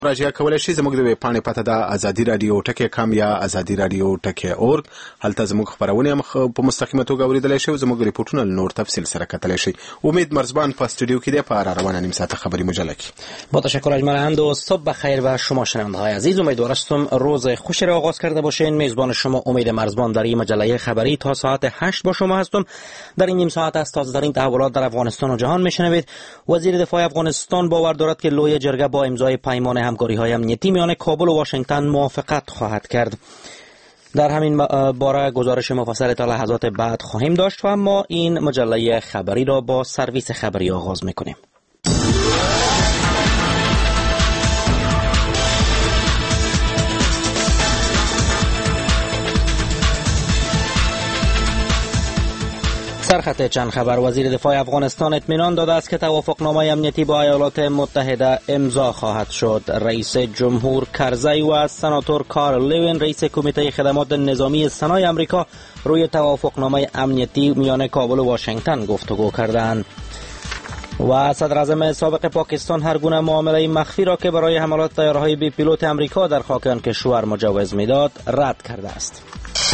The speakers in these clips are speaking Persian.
راجع کولای شي زموږ د ویب پاڼې پته ده ازادي رادیو ټکی کام یا ازادي رادیو ټکی اورګ. هلته زموږ خبرونه په مستقیمه توګه اوریدلای شئ او زموږ ریپورتونه نور تفصیل سره کتلای شئ. امید مرزبان په استودیو کې د پاره روانه نیم ساعت خبری مجله کې. با تشکر از مراند و صبح بخیر و شما شنونده‌های عزیز، امیدوار هستم روز خوشی را آغاز کرده باشین. میزبان شما امید مرزبان در این مجله خبری تا ساعت 8 با شما هستم. در این نیم ساعت از تازه‌ترین تحولات در افغانستان و جهان میشنوید. وزیر دفاع افغانستان باور دارد که لوی جرگه با امضای پیمان همکاری‌های امنیتی میان کابل و واشنگتن موافقت خواهد کرد. در همین باره گزارش مفصل تا لحظات بعد خواهیم داشت و اما این مجله خبری را با سرویس خبری آغاز میکنیم. سرخط چند خبر. وزیر دفاع افغانستان اطمینان داده است که توافقنامه امنیتی با ایالات متحده امضا خواهد شد. رئیس جمهور کرزی و سناتور کارل لیوین رئیس کمیته خدمات نظامی سنای آمریکا روی توافقنامه امنیتی میان کابل و واشنگتن گفتگو کردند. و صدر اعظم سابق پاکستان هر گونه معامله مخفی را که برای حملات طیاره‌های بی پیلوت آمریکا در خاک آن کشور مجوز میداد رد کرده است.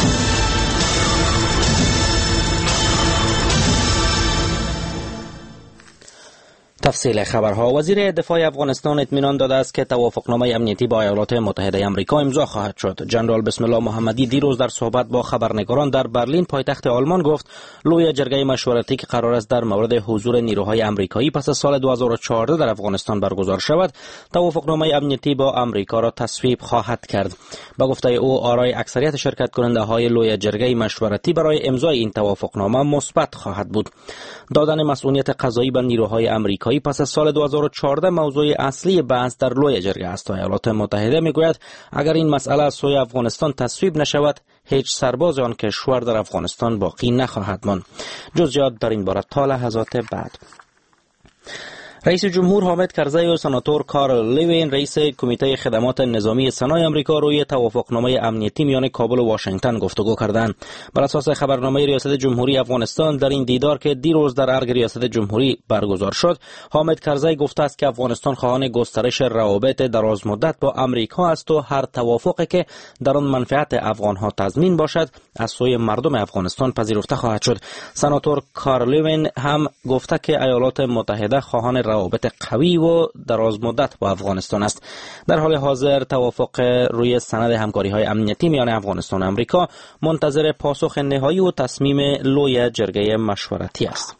تفصیل خبرها. وزیر دفاع افغانستان اطمینان داده است که توافقنامه امنیتی با ایالات متحده آمریکا امضا خواهد شد. جنرال بسم الله محمدی دیروز در صحبت با خبرنگاران در برلین پایتخت آلمان گفت لوی جرگه مشورتی که قرار است در مورد حضور نیروهای آمریکایی پس از سال 2014 در افغانستان برگزار شود، توافقنامه امنیتی با آمریکا را تصویب خواهد کرد. به گفته او آرای اکثریت شرکت کننده های لوی جرگه مشورتی برای امضای این توافقنامه مثبت خواهد بود. دادن مسئولیت قضایی به نیروهای آمریکایی پس از سال 2014 موضوع اصلی بحث در لوی جرگه است. ایالات متحده میگوید اگر این مسئله از سوی افغانستان تصویب نشود هیچ سرباز آن کشور در افغانستان باقی نخواهد ماند. جزئیات در این باره تا لحظات بعد. رئیس جمهور حامد کرزی و سناتور کارل لیوین رئیس کمیته خدمات نظامی سنای آمریکا روی توافقنامه امنیتی میان کابل و واشنگتن گفتگو کردند. بر اساس خبرنامه ریاست جمهوری افغانستان در این دیدار که دیروز در ارگ ریاست جمهوری برگزار شد، حامد کرزی گفته است که افغانستان خواهان گسترش روابط دراز مدت با آمریکا است و هر توافقی که در آن منفعت افغانها تضمین باشد از سوی مردم افغانستان پذیرفته خواهد شد. سناتور کارل لیوین هم گفته که ایالات متحده خواهان روابط قوی و دراز مدت با افغانستان است. در حال حاضر توافق روی سند همکاری‌های امنیتی میان افغانستان و آمریکا منتظر پاسخ نهایی و تصمیم لوی جرگه مشورتی است.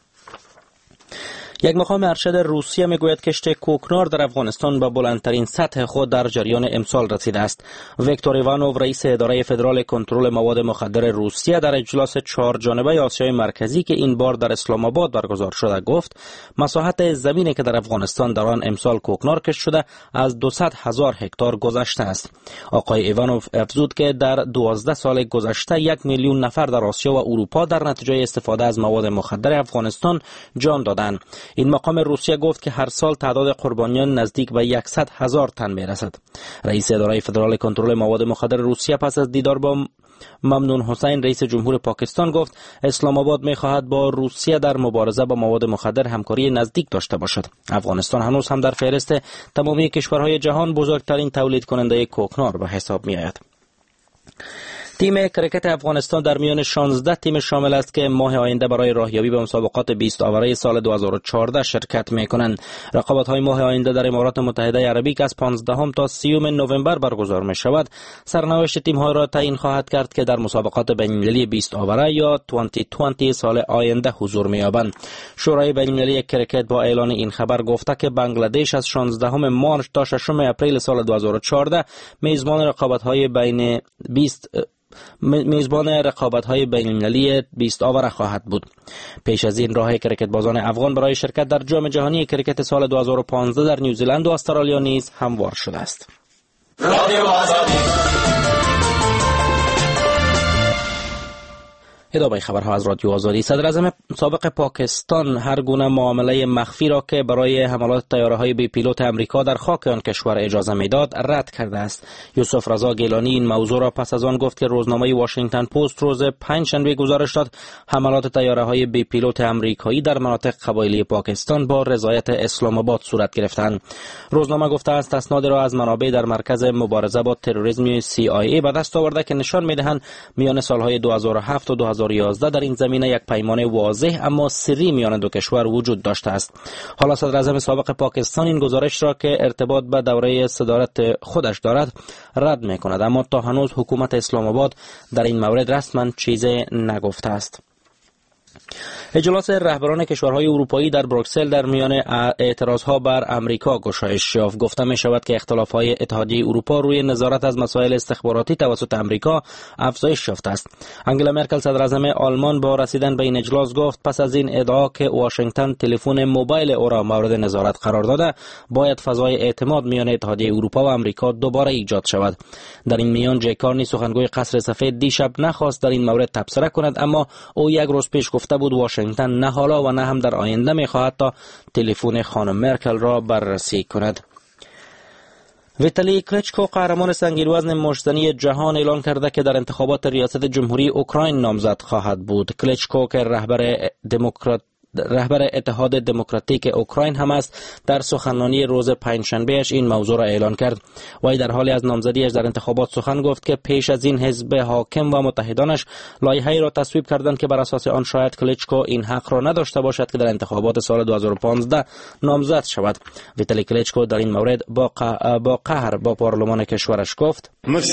یک مقام ارشد روسیه میگوید کشت کوکنار در افغانستان به بلندترین سطح خود در جریان امسال رسیده است. ویکتور ایوانوف رئیس اداره فدرال کنترل مواد مخدر روسیه در اجلاس 4 جانبه آسیای مرکزی که این بار در اسلام آباد برگزار شده گفت مساحت زمینی که در افغانستان در آن امسال کوکنار کشت شده از 200,000 هکتار گذشته است. آقای ایوانوف افزود که در 12 سال گذشته 1 میلیون نفر در آسیا و اروپا در نتیجه استفاده از مواد مخدر افغانستان جان دادند. این مقام روسیه گفت که هر سال تعداد قربانیان نزدیک به 100,000 تن میرسد. رئیس اداره فدرال کنترل مواد مخدر روسیه پس از دیدار با ممنون حسین رئیس جمهور پاکستان گفت اسلام آباد می‌خواهد با روسیه در مبارزه با مواد مخدر همکاری نزدیک داشته باشد. افغانستان هنوز هم در فهرست تمامی کشورهای جهان بزرگترین تولید کننده کوکنار به حساب می‌آید. تیم کرکت افغانستان در میان 16 تیم شامل است که ماه آینده برای راهیابی به مسابقات 20 آوره سال 2014 شرکت می‌کنند. رقابت‌های ماه آینده در امارات متحده عربی که از 15 تا 30 نوامبر برگزار می‌شود، سرنوشت تیم‌ها را تعیین خواهد کرد که در مسابقات بین‌المللی 20 آوره یا 2020 سال آینده حضور می‌یابند. شورای بین‌المللی کرکت با اعلان این خبر گفته که بنگلادش از 16 مارس تا 6 اپریل سال 2014 میزبان رقابت‌های بین‌المللی 20 آوره خواهد بود. پیش از این راه کرکت بازان افغان برای شرکت در جام جهانی کرکت سال 2015 در نیوزیلند و استرالیا نیز هموار شده است. ادامه خبرها از رادیو آزادی. صدر اعظم سابق پاکستان هر گونه معامله مخفی را که برای حملات طیاره‌های بی پیلوت امریکا در خاک آن کشور اجازه میداد رد کرده است. یوسف رضا گیلانی این موضوع را پس از آن گفت که روزنامه واشنگتن پست روز پنجشنبه گزارش داد حملات طیاره‌های بی پیلوت امریکایی در مناطق قبایلی پاکستان با رضایت اسلام آباد صورت گرفتند. روزنامه گفته است اسناد را از منابع در مرکز مبارزه با تروریسم CIA به دست آورده که نشان می‌دهند میان سالهای 2007 و 2011 در این زمینه یک پیمان واضح اما سری میان دو کشور وجود داشته است. حالا صدر اعظم سابق پاکستان این گزارش را که ارتباط به دوره صدارت خودش دارد رد می‌کند، اما تا هنوز حکومت اسلام آباد در این مورد رسما چیزی نگفته است. اجلاس رهبران کشورهای اروپایی در بروکسل در میان اعتراضها بر امریکا گشایش یافت. گفته می شود که اختلافهای اتحادیه اروپا روی نظارت از مسائل استخباراتی توسط امریکا افزایش یافته است. انگلا مرکل صدر اعظم آلمان با رسیدن به این اجلاس گفت پس از این ادعا که واشنگتن تلفن موبایل او را مورد نظارت قرار داده، باید فضای اعتماد میان اتحادیه اروپا و امریکا دوباره ایجاد شود. در این میان جک کارنی سخنگوی قصر سفید دیشب نخواست در این مورد تبصره کند، اما او یک روز پیش گفته بود واشنگتن نه حالا و نه هم در آینده می‌خواهد تا تلفن خانم مرکل را بررسی کند. ویتالی کلچکو قهرمان سنگین وزن مشت‌زنی جهان اعلان کرده که در انتخابات ریاست جمهوری اوکراین نامزد خواهد بود. کلچکو که رهبر اتحاد دموکراتیک اوکراین هم است، در سخنرانی روز پنجشنبهش این موضوع را اعلان کرد. وی در حال از نامزدیش در انتخابات سخن گفت که پیش از این حزب حاکم و متحدانش لایحه‌ای را تصویب کردند که بر اساس آن شاید کلچکو این حق را نداشته باشد که در انتخابات سال 2015 نامزد شود. ویتالی کلچکو در این مورد با قهر با پارلمان کشورش گفت: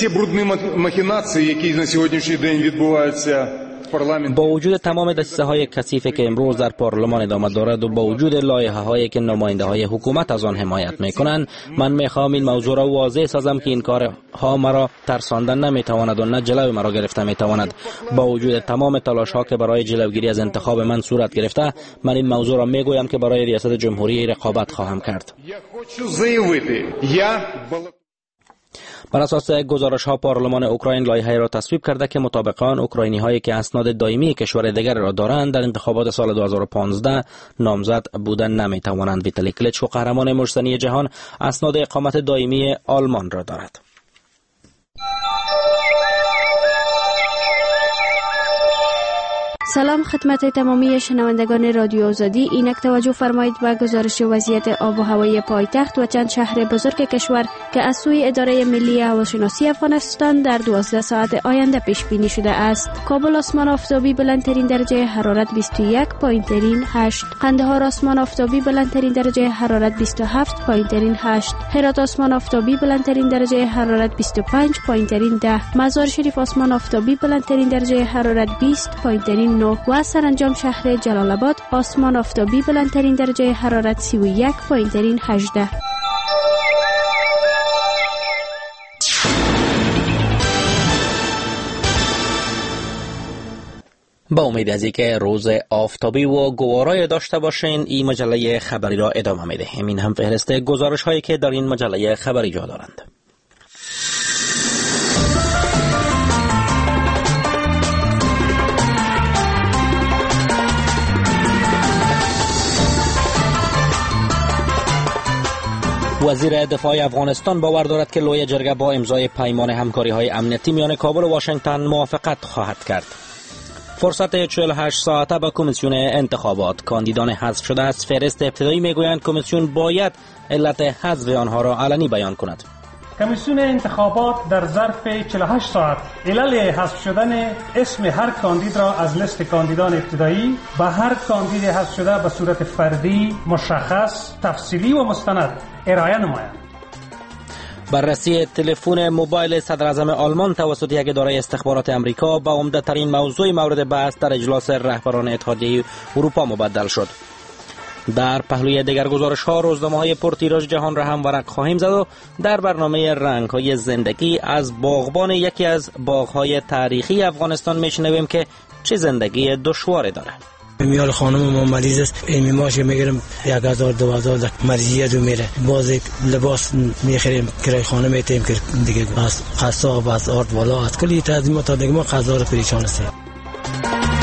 با وجود تمام دسیسه‌های کثیفی که امروز در پارلمان ادامه دارد و با وجود لایحه‌هایی که نماینده‌های حکومت از آن حمایت می‌کنند، من می‌خواهم این موضوع را واضح سازم که این کارها مرا ترساندن نمی‌تواند و نه جلوی مرا گرفته می‌تواند. با وجود تمام تلاش‌ها که برای جلوگیری از انتخاب من صورت گرفته، من این موضوع را می‌گویم که برای ریاست جمهوری رقابت خواهم کرد. بر اساس گزارش‌ها پارلمان اوکراین لایحه‌ای را تصویب کرده که مطابق آن اوکراینی‌هایی که اسناد دائمی کشور دیگر را دارند در انتخابات سال 2015 نامزد بودن نمی‌توانند. ویتالی کلچکو قهرمان مشت‌زنی جهان اسناد اقامت دائمی آلمان را دارد. سلام خدمت تمامی شنوندگان رادیو آزادی. اینک توجه فرمایید به گزارش وضعیت آب و هوای پایتخت و چند شهر بزرگ کشور که از سوی اداره ملی هواشناسی افغانستان در 12 ساعت آینده پیش بینی شده است. کابل آسمان آفتابی بلندترین درجه حرارت 21.8، قندهار آسمان آفتابی بلندترین درجه حرارت 27.8، هرات آسمان آفتابی بلندترین درجه حرارت 25.10، مزار شریف آسمان آفتابی بلندترین درجه حرارت 20.9 و سرانجام شهر جلال آباد آسمان آفتابی بلندترین درجه حرارت 31.18. با امید از اینکه روز آفتابی و گوارای داشته باشین، این مجله خبری را ادامه میدهیم. این هم فهرست گزارش هایی که در این مجله خبری جا دارند. وزیر دفاع افغانستان باور دارد که لوی جرگه با امضای پیمان همکاری‌های امنیتی میان کابل و واشنگتن موافقت خواهد کرد. فرصت 48 ساعته به کمیسیون انتخابات. کاندیدان حذف شده از فهرست ابتدایی میگویند کمیسیون باید علت حذف آنها را علنی بیان کند. کمیسیون انتخابات در ظرف 48 ساعت علل حذف شدن اسم هر کاندید را از لیست کاندیدان ابتدایی به هر کاندید حذف شده به صورت فردی، مشخص، تفصیلی و مستند ارائه نمایند. بررسی تلفن موبایل صدر اعظم آلمان توسط یک اداره استخبارات امریکا به عمده ترین موضوع مورد بحث در اجلاس رهبران اتحادیه اروپا مبدل شد. در پهلوی دیگر گزارش ها روزنامه‌های پرتیراژ جهان را هم ورق خواهیم زد و در برنامه رنگ‌های زندگی از باغبان یکی از باغ‌های تاریخی افغانستان میشنویم که چه زندگی دشواری داره. میال خانم ما مریض است، این ماشه میگیرم 1000-2000 مریضیه دو میره، باز لباس میخریم کرای خانه میتیم که دیگه از قصاب از آرد والا از کلی تازیمات تا دیگه ما قضا رو پریشان هستیم.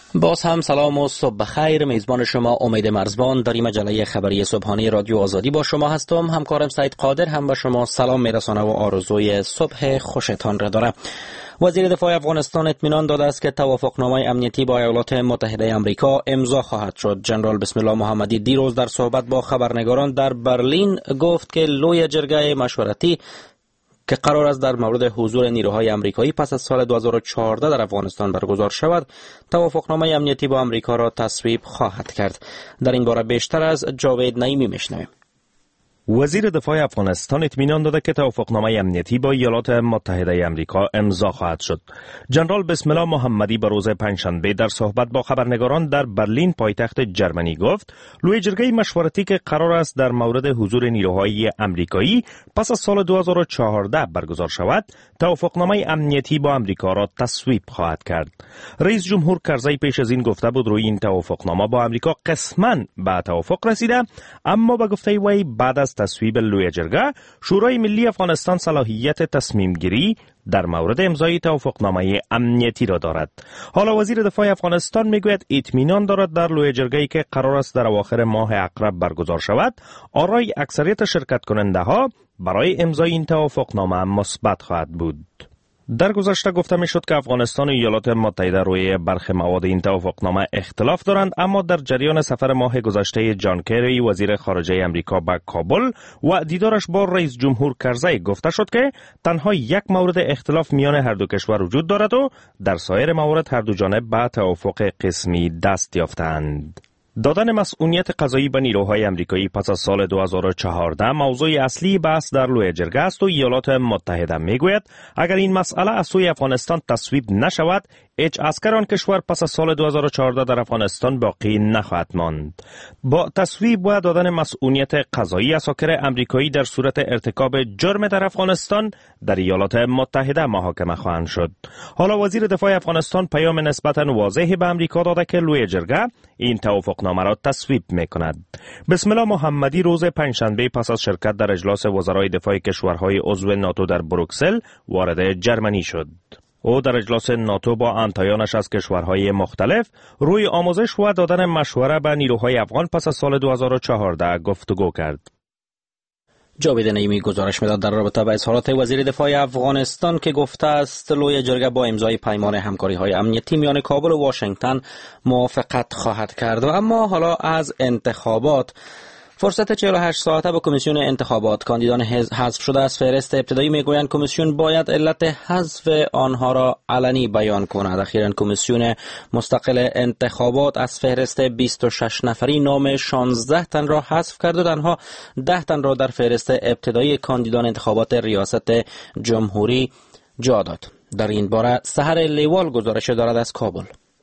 باز هم سلام و صبح بخیر. میزبان شما امید مرزبان در مجله خبری صبحانه رادیو آزادی با شما هستم. همکارم سعید قادر هم به شما سلام میرسانه و آرزوی صبح خوشتان را داره. وزیر دفاع افغانستان اطمینان داده است که توافقنامه امنیتی با ایالات متحده آمریکا امضا خواهد شد. جنرال بسم الله محمدی دیروز در صحبت با خبرنگاران در برلین گفت که لوی جرگه مشورتی که قرار است در مورد حضور نیروهای آمریکایی پس از سال 2014 در افغانستان برگزار شود، توافقنامه امنیتی با آمریکا را تصویب خواهد کرد. در این باره بیشتر از جاوید نعیمی میشنویم. وزیر دفاع افغانستان اطمینان داده که توافقنامه امنیتی با ایالات متحده آمریکا امضا خواهد شد. جنرال بسم الله محمدی به روز پنجشنبه در صحبت با خبرنگاران در برلین پایتخت جرمنی گفت لوی جرگه مشورتی که قرار است در مورد حضور نیروهای آمریکایی پس از سال 2014 برگزار شود، توافقنامه امنیتی با آمریکا را تصویب خواهد کرد. رئیس جمهور کرزی پیش از این گفته بود روی این توافقنامه با آمریکا قسماً به توافق رسیده، اما به گفته وی بعد از تصویب لوی جرگه شورای ملی افغانستان صلاحیت تصمیم گیری در مورد امضای توافقنامه امنیتی را دارد. حالا وزیر دفاع افغانستان میگوید اطمینان دارد در لوی جرگه‌ای که قرار است در اواخر ماه عقرب برگزار شود، آرای اکثریت شرکت کننده ها برای امضای این توافقنامه مثبت خواهد بود. در گذشته گفته می شد که افغانستان و ایالات متحده روی برخی مواد این توافقنامه اختلاف دارند، اما در جریان سفر ماه گذشته جان کری وزیر خارجه امریکا به کابل و دیدارش با رئیس جمهور کرزی گفته شد که تنها یک مورد اختلاف میان هر دو کشور وجود دارد و در سایر موارد هر دو جانب به توافق قسمی دست یافتند. دادن مسئولیت قضایی به نیروهای آمریکایی پس از سال 2014 موضوع اصلی بحث در لوی جرگه است و ایالات متحده میگوید اگر این مسئله از سوی افغانستان تصویب نشود، هیچ عسکر آن کشور پس از سال 2014 در افغانستان باقی نخواهد ماند. با تصویب و دادن مسئولیت قضایی اساکر آمریکایی در صورت ارتکاب جرم در افغانستان در ایالات متحده محاکمه خواهند شد. حالا وزیر دفاع افغانستان پیام نسبتاً واضحی به آمریکا داده که لوی جرگه این توافقنامه را تصویب میکند. بسم الله محمدی روز پنجشنبه پس از شرکت در اجلاس وزرای دفاع کشورهای عضو ناتو در بروکسل وارد جرمنی شد. او در اجلاس ناتو با همتایانش از کشورهای مختلف روی آموزش و دادن مشوره به نیروهای افغان پس از سال 2014 گفتگو کرد. جاوید نعیمی گزارش میداد در رابطه با اظهارات وزیر دفاع افغانستان که گفته است لوی جرگه با امضای پیمان همکاری‌های امنیتی میان کابل و واشنگتن موافقت خواهد کرد. و اما حالا از انتخابات. فرصت 48 ساعته به کمیسیون انتخابات کاندیدان حذف شده از فهرست ابتدایی میگویند کمیسیون باید علت حذف آنها را علنی بیان کند. اخیراً کمیسیون مستقل انتخابات از فهرست 26 نفری نام 16 تن را حذف کرد و تنها 10 تن را در فهرست ابتدایی کاندیدان انتخابات ریاست جمهوری جا داد. در این باره سحر لیوال گزارش دارد از کابل.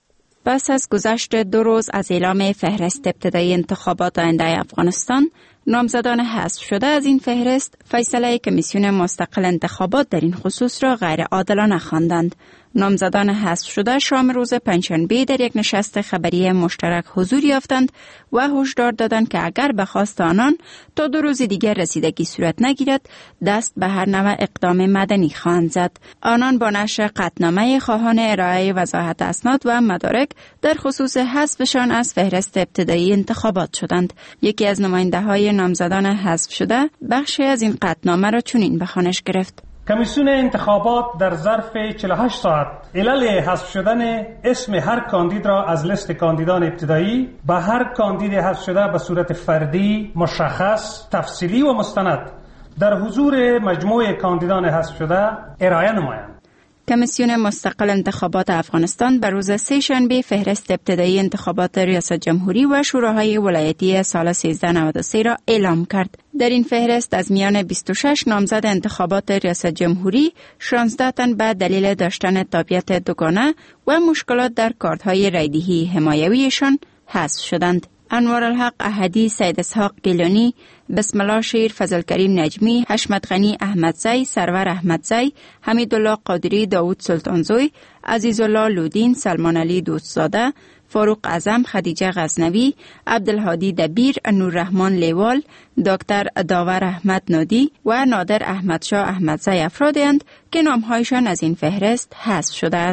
پس از گذشت 2 روز از اعلام فهرست ابتدایی انتخابات آینده افغانستان، نامزدان حذف شده از این فهرست فیصله کمیسیون مستقل انتخابات در این خصوص را غیر عادلانه خواندند. نامزدان حذف شده شام روز پنجشنبه در یک نشست خبری مشترک حضور یافتند و هشدار دادند که اگر به خواست آنان تا 2 روز دیگر رسیدگی صورت نگیرد، دست به هر نوع اقدام مدنی خواهند زد. آنان با نشر قطعنامه خواهان ارائه وضاحت اسناد و مدارک در خصوص حذفشان از فهرست ابتدایی انتخابات شدند. یکی از نماینده‌های نامزدان حذف شده بخشی از این قطعنامه را چنین به خوانش گرفت: کمیسیون انتخابات در ظرف 48 ساعت علل حذف شدن اسم هر کاندید را از لیست کاندیدان ابتدایی به هر کاندید حذف شده به صورت فردی، مشخص، تفصیلی و مستند در حضور مجموع کاندیدان حذف شده ارائه نمایند. کمیسیون مستقل انتخابات افغانستان بر روز 3 شنبه فهرست ابتدایی انتخابات ریاست جمهوری و شوراهای ولایتی سال 1393 را اعلام کرد. در این فهرست از میان 26 نامزد انتخابات ریاست جمهوری 16 تن به دلیل داشتن تابعیت دوگانه و مشکلات در کارت‌های رایدهی حمایویشان حذف شدند. انوارالحق احدی، سید اسحاق گیلانی، بسم الله شیر، فضل کریم نجمی، حشمت غنی احمدزی، سرور احمدزی، حمیدالله قادری، داوود سلطانزوی، عزیزالله لودین، سلمان علی دوستزاده، فاروق اعظم، خدیجه غزنوی، عبدالهادی دبیر، نوررحمان لیوال، دکتر داور احمد نادی و نادر احمدشاه احمدزی افرادی اند که نامهایشان از این فهرست حذف شدند.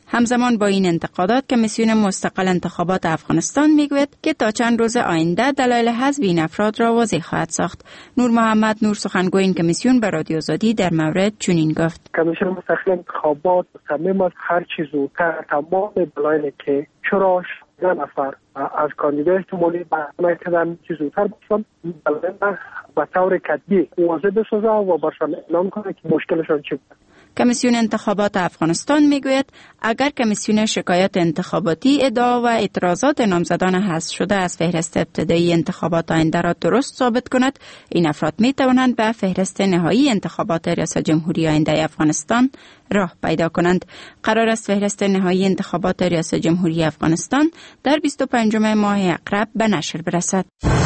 همزمان با این انتقادات کمیسیون مستقل انتخابات افغانستان میگوید که تا چند روز آینده دلایل حذف این افراد را واضح خواهد ساخت. نور محمد نور سخنگوی این کمیسیون به رادیو آزادی در مورد چنین گفت: کمیسیون مستقل انتخابات مصمم است هر چیز زودتر تمام دلایلی که چرا 16 نفر از کاندیدای احتمالی برنامه کردن چیز زودتر باشن به طور کتبی واضح بسازه و برشان اعلام کنه که مشکلشان چی بود. کمیسیون انتخابات افغانستان میگوید اگر کمیسیون شکایت انتخاباتی ادعا و اعتراضات نامزدان حذف شده از فهرست ابتدایی انتخابات آینده را درست ثابت کند، این افراد می توانند به فهرست نهایی انتخابات ریاست جمهوری آینده افغانستان راه پیدا کنند. قرار است فهرست نهایی انتخابات ریاست جمهوری افغانستان در 25 ماه اقرب به نشر برسد.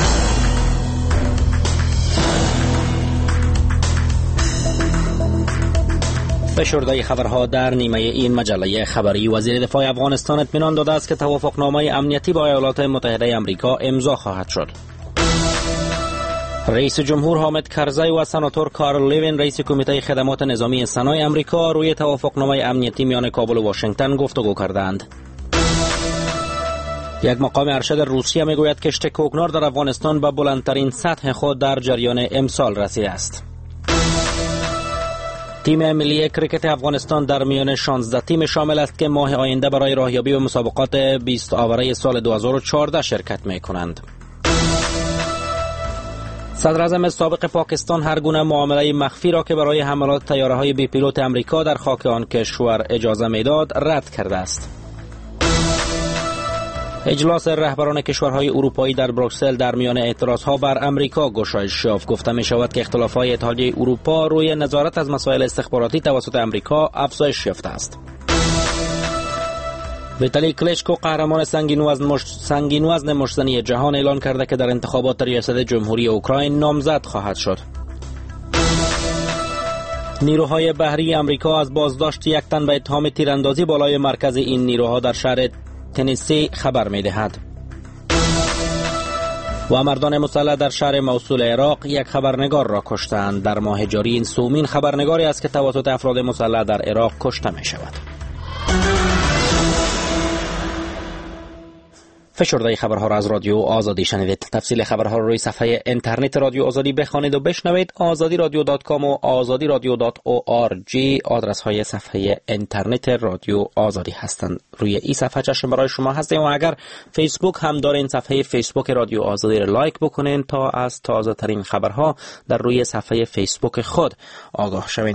فشرده خبرها در نیمه این مجله خبری: وزیر دفاع افغانستان اطمینان داده است که توافقنامه امنیتی با ایالات متحده آمریکا امضا خواهد شد. رئیس جمهور حامد کرزی و سناتور کارل لیوین رئیس کمیته خدمات نظامی سنای آمریکا روی توافقنامه امنیتی میان کابل و واشنگتن گفتگو کردند. یک مقام ارشد روسیه میگوید کشت کوکنار در افغانستان به بلندترین سطح خود در جریان امسال رسیده است. تیم ملی کریکت افغانستان در میان 16 تیم شامل است که ماه آینده برای راهیابی به مسابقات 20 آوره سال 2014 شرکت می کنند. صدر اعظم سابق پاکستان هر گونه معامله مخفی را که برای حملات طیاره‌های بی پیلوت آمریکا در خاک آن کشور اجازه میداد رد کرده است. اجلاس رهبران کشورهای اروپایی در بروکسل در میان اعتراضها بر امریکا گشایش یافت. گفته می شود که اختلافات اتحادیه اروپا روی نظارت از مسائل استخباراتی توسط امریکا افزایش یافته است. ویتالی کلیچکو قهرمان سنگین وزن مشتزنی جهان اعلان کرده که در انتخابات ریاست جمهوری اوکراین نامزد خواهد شد. نیروهای بحری امریکا از بازداشت یک تن به اتهام تیراندازی بالای مرکز این نیروها در شهر تنیسی خبر می دهد. و مردان مسلح در شهر موصول عراق یک خبرنگار را کشتند. در ماه جاری این سومین خبرنگاری است که توسط افراد مسلح در عراق کشته می شود. فشرده خبرها را از رادیو آزادی شنیدید. تفصیل خبرها را روی صفحه اینترنت رادیو آزادی بخوانید و بشنوید. azadiradio.com و azadiradio.org آدرس های صفحه اینترنت رادیو آزادی هستند. روی این صفحه چشم برای شما هستیم و اگر فیسبوک هم دارین صفحه فیسبوک رادیو آزادی را لایک بکنین تا از تازه ترین خبرها در روی صفحه فیسبوک خود آگاه شوین.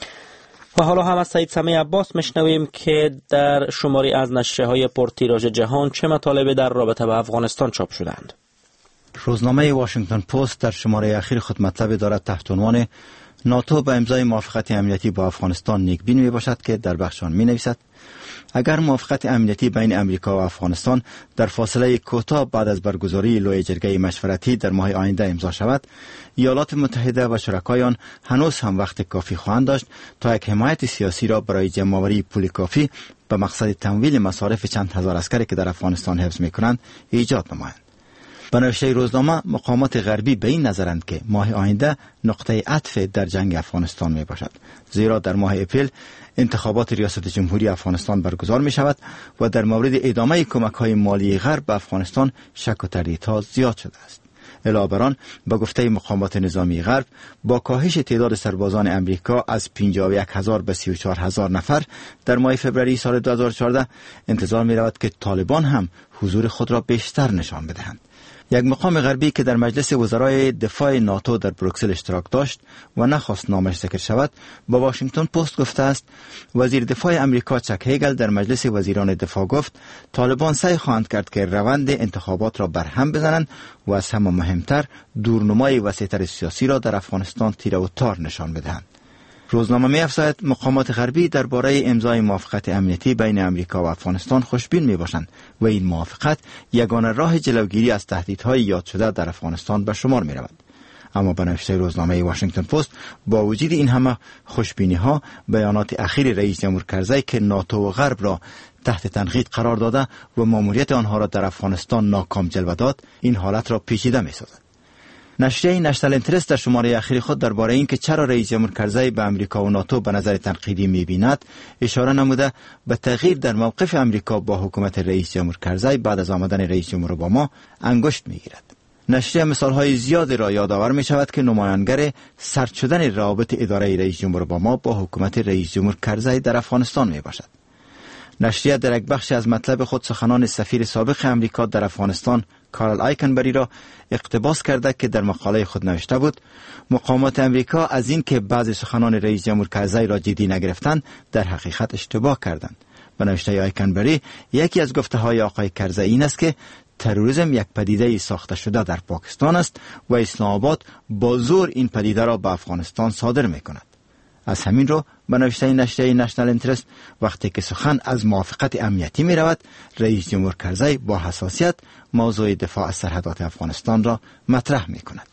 و حالا هم از سید سمیع عباس مشنویم که در شماری از نشریه‌های پرتیراژ جهان چه مطالبی در رابطه با افغانستان چاپ شدند. روزنامه واشنگتن پست در شماره اخیر خود مطلبی دارد تحت عنوان ناتو به امضای موافقت امنیتی با افغانستان نیکبین می باشد که در بخش آن می نویسد اگر موافقت امنیتی بین امریکا و افغانستان در فاصله کوتاه بعد از برگزاری لوی جرگه مشورتی در ماه آینده امضا شود، ایالات متحده و شرکایان هنوز هم وقت کافی خواهند داشت تا یک حمایت سیاسی را برای جمع‌آوری پول کافی به مقصد تمویل مصارف چند هزار عسکری که در افغانستان حفظ می‌کنند ایجاد نمایند. به نوشته روزنامه مقامات غربی به این نظرند که ماه آینده نقطه عطف در جنگ افغانستان می باشد، زیرا در ماه اپریل انتخابات ریاست جمهوری افغانستان برگزار می شود و در مورد ادامه کمک‌های مالی غرب به افغانستان شک و تردیدها زیاد شده است. علاوه بر آن به گفته مقامات نظامی غرب با کاهش تعداد سربازان امریکا از 51,000 به 34,000 نفر در ماه فوریه سال 2014 انتظار می رود که طالبان هم حضور خود را بیشتر نشان بدهند. یک مقام غربی که در مجلس وزرای دفاع ناتو در بروکسل اشتراک داشت و نخواست نامش ذکر شود با واشنگتن پست گفته است وزیر دفاع امریکا چک هیگل در مجلس وزیران دفاع گفت طالبان سعی خواهند کرد که روند انتخابات را برهم بزنند و از همه مهمتر دورنمای وسیع‌تر سیاسی را در افغانستان تیره و تار نشان بدهند. روزنامه می‌افزاید مقامات غربی درباره امضای موافقت امنیتی بین امریکا و افغانستان خوشبین می‌باشند و این موافقت یگانه راه جلوگیری از تهدیدهای یاد شده در افغانستان به شمار می‌رود. اما به نوشته روزنامه واشنگتن پست با وجود این همه خوشبینی‌ها بیانات اخیر رئیس جمهور کرزی که ناتو و غرب را تحت تنقید قرار داده و ماموریت آنها را در افغانستان ناکام جلوه داد این حالت را پیچیده می‌سازد. نشریه نشنال اینترست در شماره اخیر خود درباره اینکه چرا رئیس جمهور کرزی به امریکا و ناتو به نظر تنقیدی می‌بیند اشاره نموده به تغییر در موقف امریکا با حکومت رئیس جمهور کرزی بعد از آمدن رئیس جمهور اوباما انگشت می‌گیرد. نشریه مثال‌های زیادی را یادآور می‌شود که نمایانگر سرد شدن روابط اداره رئیس جمهور اوباما با حکومت رئیس جمهور کرزی در افغانستان میباشد. نشریه در یک بخش از مطلب خود سخنان سفیر سابق امریکا در افغانستان کارل آیکنبری را اقتباس کرده که در مقاله خود نوشته بود مقامات امریکا از این که بعضی سخنان رئیس جمهور کرزی را جدی نگرفتند در حقیقت اشتباه کردند. به نوشته آیکنبری یکی از گفته‌های آقای کرزی این است که تروریسم یک پدیده ساخته شده در پاکستان است و اسلام آباد با زور این پدیده را به افغانستان صادر می‌کند. از همین رو به نوشته نشریه نشنال اینترست وقتی که سخن از موافقت امنیتی می رود رئیس جمهور کرزی با حساسیت موضوع دفاع از سرحدات افغانستان را مطرح می کند.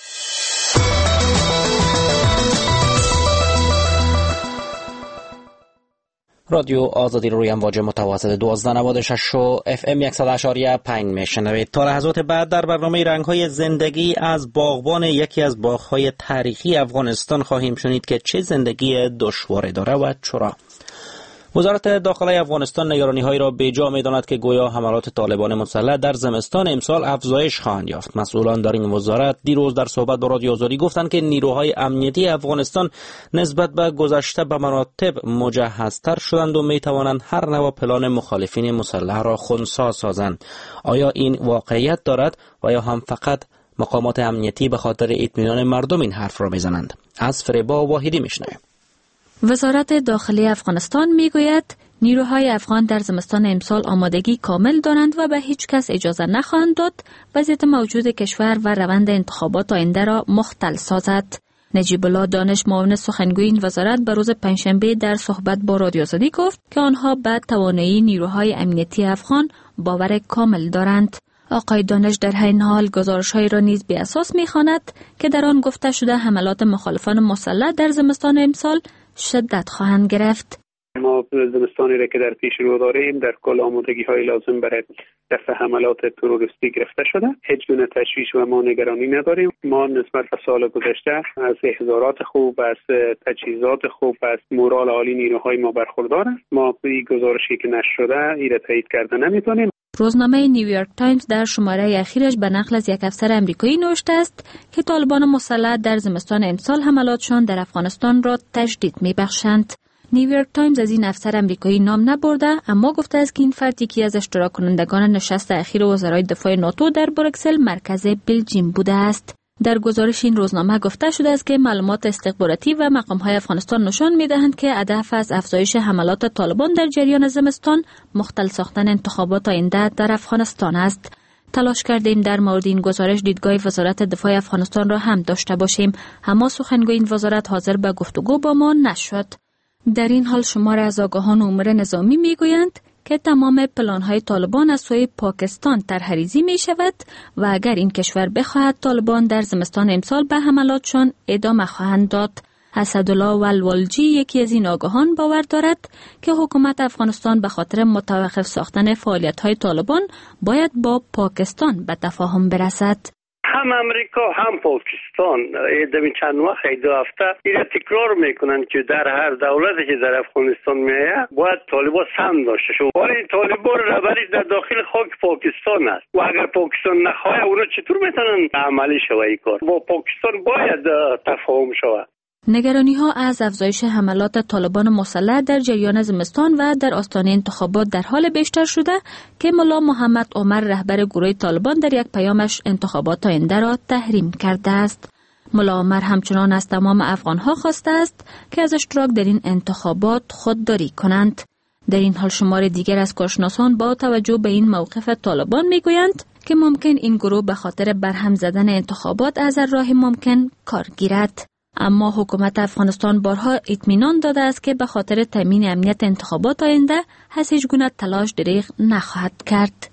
رادیو آزادی روی امواج متوسط 1296 و FM 100.5 میشنوید. تا لحظات بعد در برنامه رنگ‌های زندگی از باغبان یکی از باغ‌های تاریخی افغانستان خواهیم شنید که چه زندگی دشواری داره و چرا. وزارت داخلی افغانستان نگرانی‌هایی را به جا می‌داند که گویا حملات طالبان مسلح در زمستان امسال افزایش خواهند یافت. مسئولان در این وزارت دیروز در صحبت با رادیو آزادی گفتند که نیروهای امنیتی افغانستان نسبت به گذشته به مراتب مجهزتر شدند و می‌توانند هر نوع پلان مخالفین مسلح را خنثی سازند. آیا این واقعیت دارد و یا هم فقط مقامات امنیتی به خاطر اطمینان مردم این حرف را می‌زنند؟ از فریبا واحدی می‌شنویم. وزارت داخلی افغانستان میگوید نیروهای افغان در زمستان امسال آمادگی کامل دارند و به هیچ کس اجازه نخواهند داد وضعیت موجود کشور و روند انتخابات آینده را مختل سازد. نجیب الله دانش معاون سخنگوی این وزارت به روز پنجشنبه در صحبت با رادیو آزادی گفت که آنها به توانایی نیروهای امنیتی افغان باور کامل دارند. آقای دانش در این حال گزارش‌هایی را نیز به اساس می‌خواند که در آن گفته شده حملات مخالفان مسلح در زمستان امسال شدت خواهند گرفت. ما زمستانی را که در پیش رو داریم در کل آمادگی‌های لازم برای دفع حملات تروریستی گرفته شده. هیچ گونه تشویش و ما نگرانی نداریم. ما نسبت به سال گذشته از احضارات خوب، از تجهیزات خوب، از مورال عالی نیروهای ما برخورداریم. ما این گزارشی که نشر شده این را تایید کرده نمی‌تونیم. روزنامه نیویورک تایمز در شماره اخیرش به نقل از یک افسر آمریکایی نوشته است که طالبان مسلح در زمستان امسال حملاتشان در افغانستان را تجدید می‌بخشند. نیویورک تایمز از این افسر آمریکایی نام نبرده اما گفته است که این فرد یکی از اشتراک کنندگان نشست اخیر وزرای دفاع ناتو در بروکسل مرکز بلژیم بوده است. در گزارش این روزنامه گفته شده است که معلومات استخباراتی و مقام‌های افغانستان نشان می‌دهند که هدف از افزایش حملات طالبان در جریان زمستان مختل ساختن انتخابات آینده در افغانستان است. تلاش کردیم در مورد این گزارش دیدگاه وزارت دفاع افغانستان را هم داشته باشیم، اما سخنگوی این وزارت حاضر به گفتگو با ما نشد. در این حال شمار از آگاهان امور نظامی میگویند که تمام پلان‌های طالبان از سوی پاکستان طرح‌ریزی می‌شود و اگر این کشور بخواهد طالبان در زمستان امسال به حملاتشان ادامه خواهند داد. اسدالله ولولجی یکی از این آگاهان باور دارد که حکومت افغانستان به خاطر متوقف ساختن فعالیت‌های طالبان باید با پاکستان به تفاهم برسد. هم امریکا هم پاکستان در چند وقت دو هفته این تکرار میکنن که در هر دولتی که در افغانستان میآید باید طالبان سهم داشته شود، ولی طالبان رهبری در داخل خاک پاکستان است و اگر پاکستان نخواهد اونا چطور میتونن عملی شود این کار؟ با پاکستان باید تفاهم شود. نگرانی‌ها از افزایش حملات طالبان مسلح در جریان زمستان و در آستانه انتخابات در حال بیشتر شده که ملا محمد عمر رهبر گروه طالبان در یک پیامش انتخابات آینده را تحریم کرده است. ملا عمر همچنان از تمام افغان‌ها خواسته است که از اشتراک در این انتخابات خودداری کنند. در این حال شمار دیگر از کارشناسان با توجه به این موقف طالبان میگویند که ممکن این گروه به خاطر برهم زدن انتخابات از راه ممکن کار گیرد. اما حکومت افغانستان بارها اطمینان داده است که به خاطر تامین امنیت انتخابات آینده هیچ گونه تلاش دریغ نخواهد کرد.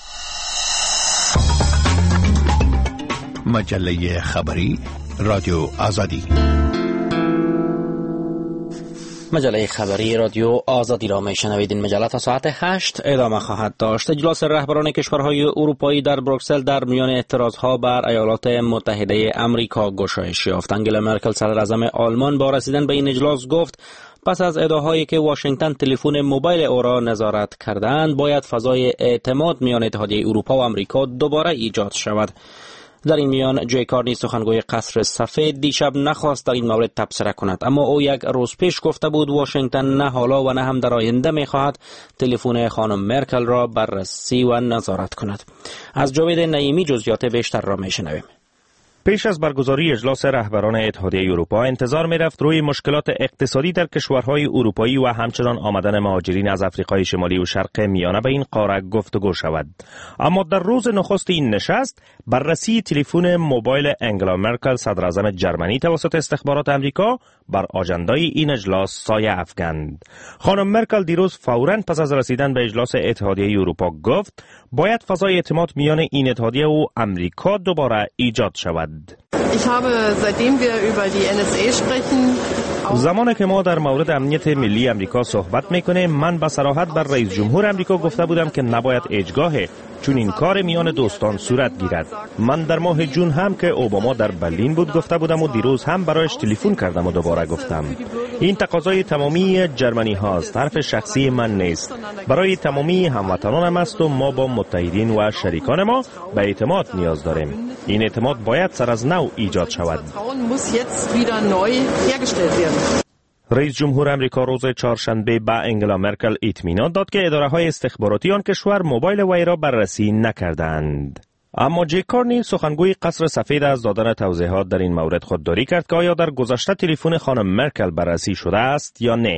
مجله خبری رادیو آزادی. مجله خبری رادیو آزادی را میشنوید. این مجله تا ساعت 8 ادامه خواهد داشت. اجلاس رهبران کشورهای اروپایی در بروکسل در میان اعتراضها بر ایالات متحده آمریکا گشایش یافت. انگلا مرکل صدراعظم آلمان با رسیدن به این اجلاس گفت پس از ادعاهایی که واشنگتن تلفن موبایل او را نظارت کردند، باید فضای اعتماد میان اتحادیه اروپا و آمریکا دوباره ایجاد شود. در این میان جی کارنی سخنگوی قصر سفید دیشب نخواست در این مورد تبصره کند، اما او یک روز پیش گفته بود واشنگتن نه حالا و نه هم در آینده می‌خواهد تلفن خانم مرکل را بررسی و نظارت کند. از جاوید نعیمی جزئیات بیشتر را میشنویم. پیش از برگزاری اجلاس رهبران اتحادیه اروپا انتظار می‌رفت روی مشکلات اقتصادی در کشورهای اروپایی و همچنان آمدن مهاجرین از آفریقای شمالی و شرق میانه به این قاره گفتگو شود. اما در روز نخست این نشست بررسی تلفن موبایل انگلا مرکل صدراعظم جرمنی توسط استخبارات آمریکا بر آژاندای این اجلاس سایه افکند. خانم مرکل دیروز فوراً پس از رسیدن به اجلاس اتحادیه اروپا گفت باید فضای اعتماد میان این اتحادیه و آمریکا دوباره ایجاد شود. زمانی که ما در مورد امنیت ملی امریکا صحبت میکنیم، من به صراحت بر رئیس جمهور امریکا گفته بودم که نباید اجگاهه، چون این کار میان دوستان صورت گیرد. من در ماه جون هم که اوباما در برلین بود گفته بودم و دیروز هم برایش تلفن کردم و دوباره گفتم. این تقاضای تمامی جرمنی هاست، حرف شخصی من نیست. برای تمامی هموطنانم است و ما با متحدین و شریکان ما به اعتماد نیاز داریم. این اعتماد باید سر از نو ایجاد شود. رئیس جمهور امریکا روز چهارشنبه به انگلا مرکل اطمینان داد که اداره‌های استخباراتی آن کشور موبایل وی را بررسی نکردند. اما جی کارنی سخنگوی قصر سفید از دادن توضیحات در این مورد خودداری کرد که آیا در گذشته تلفن خانم مرکل بررسی شده است یا نه.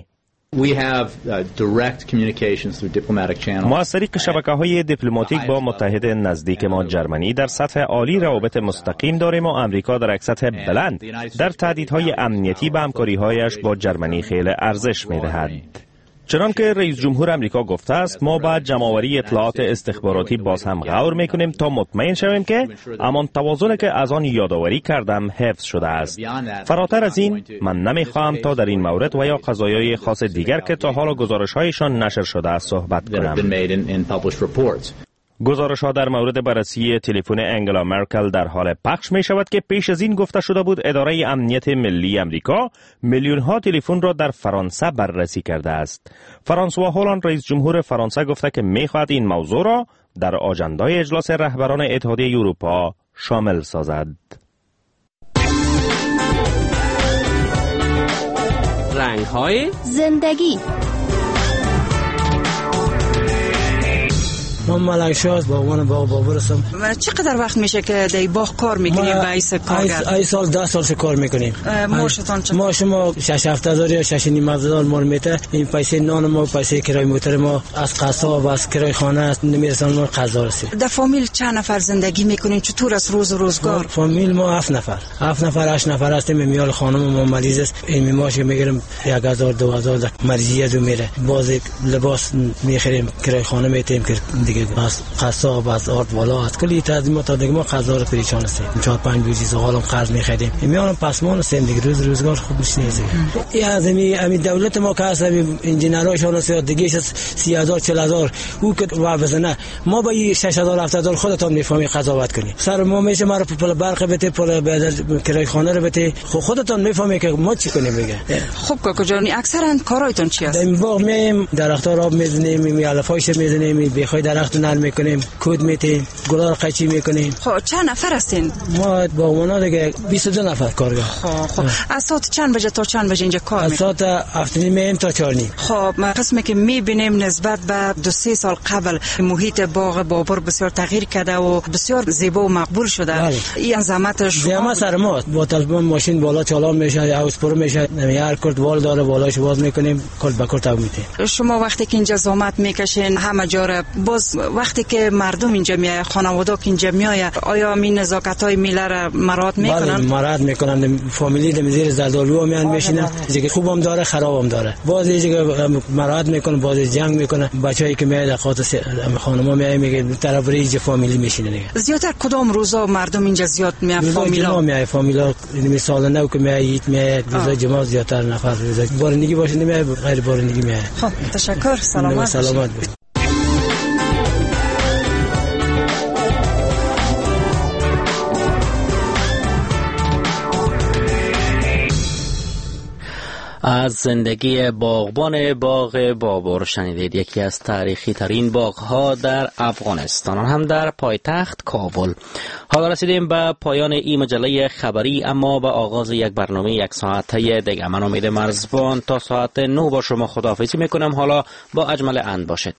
ما از طریق شبکه‌های دیپلماتیک با متحد نزدیک ما جرمنی در سطح عالی روابط مستقیم داریم و آمریکا در یک سطح بلند در تهدیدهای امنیتی به همکاری‌هایش با جرمنی خیلی ارزش می‌دهد. چنانکه رئیس جمهور امریکا گفته است، ما با جمع‌آوری اطلاعات استخباراتی باز هم غور می‌کنیم تا مطمئن شویم که همان توازنی که از آن یادآوری کردم حفظ شده است. فراتر از این من نمی‌خواهم تا در این مورد و یا قضایای خاص دیگر که تا حالا گزارش‌هایشان نشر شده است صحبت کنم. گزارش‌ها در مورد بررسی تلفن انگلا مرکل در حال پخش می شود که پیش از این گفته شده بود اداره امنیت ملی امریکا میلیون‌ها تلفن را در فرانسه بررسی کرده است. فرانسوا هولند رئیس جمهور فرانسه گفته که می خواهد این موضوع را در آژاندای اجلاس رهبران اتحادیه اروپا شامل سازد. رنگ‌های زندگی. من ملک شاه باغبان باغ بابور هستم. چقدر وقت میشه که در باغ کار میکنیم به حیث کارگر؟ ای سال 10 سال کار میکنیم. معاشتان چقدر؟ ما شما 6-7,000 یا 6,500 مال میته. این پیسه نان ما، پیسه کرای موتر ما، از قصاب از کرای خانه نمیرسن ما قضا رسید. در فامیل چند نفر زندگی میکنین؟ چطور از روز و روزگار؟ فامیل ما 7 نفر 8 نفر هستیم. میال خانم ما مریض است، این ماشه میگیریم 1,000-2,000 مریضیه دو میره. باز لباس میخریم، کرای خانه میتیم که دیگه از قصاب از آرد والا از کلی تازیمات تا دیگه ما قضا رو پریشان هستیم. 4-5 بیزی حالم قرض میخریم. میانم پسمان هستیم دیگه، روزگار خوب نیست. این از همین دولت ما که هست انجینرایشون است دیگه 30,000-40,000 او که بزنه ما با 6,000-7,000 خودتون میفهمی قضاوت کنی. سر ما میشه ما رو پول برق بده، پول بدل کرای خانه رو بده، خودتون میفهمی که ما چی کنیم میگه. خب کاکا جان اکثرا کارایتون چی است؟ در باغ میایم درخت‌ها را میزنیم، میالفایش میزنیم، بیخوای درخت نرم میکنیم، کود میتیم، گلا رو قچی میکنیم. خب چند نفر هستین؟ ما باغبانا دیگه 22 نفر کارگر. خب از ساعت چند بجه تا چند بجه اینجا کار میکنید؟ از ساعت 7:30 میایم تا 4:30. خب قسمی که میبینیم نسبت به 2-3 سال قبل محیط باغ بابر بسیار تغییر کرده و بسیار زیبا و مقبول شده. این زحمت شما سر ما با تلفن ماشین بالا چالان میشه، اوسپر میشه، هر کارت وال داره بالاش باز میکنیم، کارت به کارت میتیم. شما وقتی که اینجا زحمت میکشین همه جا باز وقتی که مردم اینجا میای، خانواده که اینجا میای، آیا می نزاکت‌های میله را مراعات میکنن؟ بله مراعات میکنن. فامیلی دم زیر زردالو میان میشینن، دیگه خوبم داره خرابم داره. باز دیگه مراعات میکنن، باز جنگ میکنن. بچه‌ای که میاد خاطر خانم‌ها میای میگه طرف ریج فامیلی میشینه دیگه. زیاتر کدام روزا مردم اینجا زیاد میاد؟ فامیلا میای، فامیلا مثلا نو که میاد روزا جماعت زیاتر نفر روزا بارندگی باشه نمیای، غیر بارندگی میای. خب تشکر، سلامت باشید. از زندگی باغبان باغ بابر شنیدید، یکی از تاریخی ترین باغ‌ها در افغانستان، هم در پایتخت کابل. حالا رسیدیم به پایان این مجله خبری، اما به آغاز یک برنامه یک ساعته دیگه. من امید مرزبان تا ساعت 9 با شما خداحافظی میکنم. حالا با اجمل اند باشید.